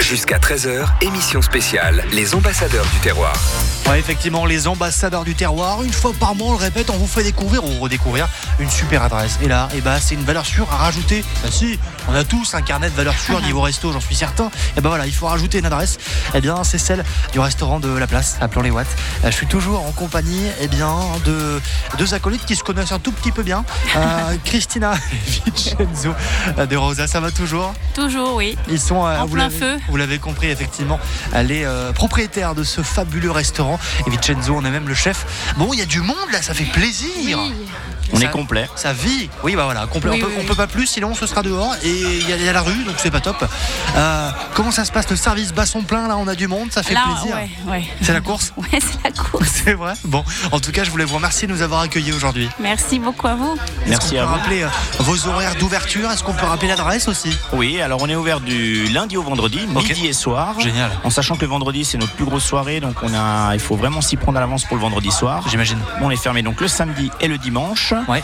Jusqu'à 13h, émission spéciale, les ambassadeurs du terroir. Ouais, effectivement, les ambassadeurs du terroir, une fois par mois, on le répète, on vous fait découvrir ou redécouvrir une super adresse. Et là, c'est une valeur sûre à rajouter. Bah si, on a tous un carnet de valeurs sûres niveau resto, j'en suis certain. Et voilà, il faut rajouter une adresse. C'est celle du restaurant de la place, appelons les Watts. Je suis toujours en compagnie de deux acolytes qui se connaissent un tout petit peu bien. Christina et Vincenzo de Rosa, ça va toujours? Toujours, oui. Ils sont en plein feu. Vous l'avez compris, effectivement, les propriétaires de ce fabuleux restaurant. Et Vincenzo, on est même le chef. Bon, il y a du monde là, ça fait plaisir. Oui. On est complet. Ça vit. Oui, voilà, complet. Oui, on peut pas plus, sinon ce sera dehors. Et il y a la rue, donc c'est pas top. Comment ça se passe, le service bat son plein? Là, on a du monde, ça fait plaisir. Ouais. C'est la course? Ouais, c'est la course. C'est vrai. Bon, en tout cas, je voulais vous remercier de nous avoir accueillis aujourd'hui. Merci beaucoup à vous. Merci à vous. Est-ce qu'on peut rappeler vos horaires d'ouverture? Est-ce qu'on peut rappeler l'adresse aussi? Oui, alors on est ouvert du lundi au vendredi, midi et soir. Génial. En sachant que le vendredi, c'est notre plus grosse soirée, donc il faut vraiment s'y prendre à l'avance pour le vendredi soir. J'imagine. On est fermé donc le samedi et le dimanche. Ouais.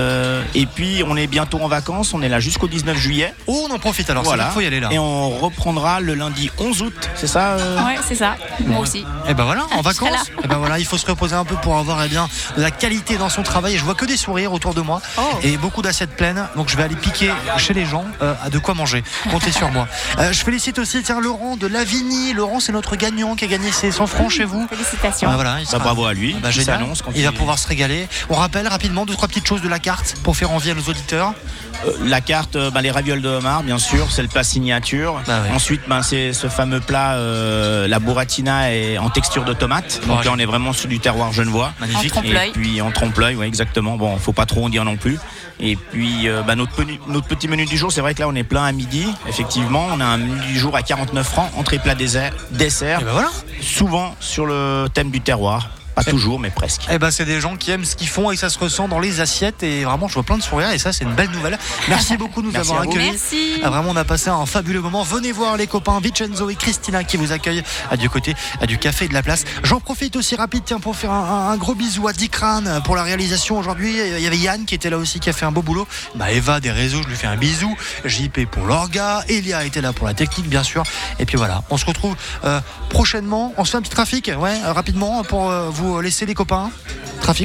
Et puis on est bientôt en vacances, on est là jusqu'au 19 juillet. Oh, on en profite alors, Voilà. Il faut y aller là. Et on reprendra le lundi 11 août, c'est ça Ouais, c'est ça. Moi aussi. Et voilà, en Je serai vacances. Et voilà, il faut se reposer un peu pour avoir de la qualité dans son travail. Et je vois que des sourires autour de moi et beaucoup d'assiettes pleines. Donc je vais aller piquer chez les gens à de quoi manger. Comptez sur moi. Je félicite aussi Laurent de Lavigny. Laurent, c'est notre gagnant qui a gagné ses 100 francs chez vous. Félicitations. Voilà, bravo à lui. Génial. S'annonce quand il va pouvoir se régaler. On rappelle rapidement 2-3 petites choses de la carte pour faire envie à nos auditeurs. La carte, les ravioles de homard, bien sûr, c'est le plat signature. Ouais. Ensuite, c'est ce fameux plat, la burratina est en texture de tomate. Donc là, on est vraiment sur du terroir genevois. Magnifique. En trompe-l'œil. Et puis en trompe-l'œil, ouais, exactement. Bon, faut pas trop en dire non plus. Et puis notre petit menu du jour, c'est vrai que là on est plein à midi. Effectivement, on a un menu du jour à 49 francs, entrée, plat, dessert. Et voilà. Souvent sur le thème du terroir. Pas toujours, mais presque. C'est des gens qui aiment ce qu'ils font et ça se ressent dans les assiettes. Et vraiment, je vois plein de sourires et ça, c'est une belle nouvelle. Merci beaucoup de nous avoir accueillis. Merci. Vraiment, on a passé un fabuleux moment. Venez voir les copains Vincenzo et Christina qui vous accueillent du côté du café de la place. J'en profite aussi rapide pour faire un gros bisou à Dikran pour la réalisation aujourd'hui. Il y avait Yann qui était là aussi, qui a fait un beau boulot. Eva des réseaux, je lui fais un bisou. JP pour l'orga. Elia était là pour la technique, bien sûr. Et puis voilà, on se retrouve prochainement. On se fait un petit trafic, rapidement, pour vous laisser les copains. Trafic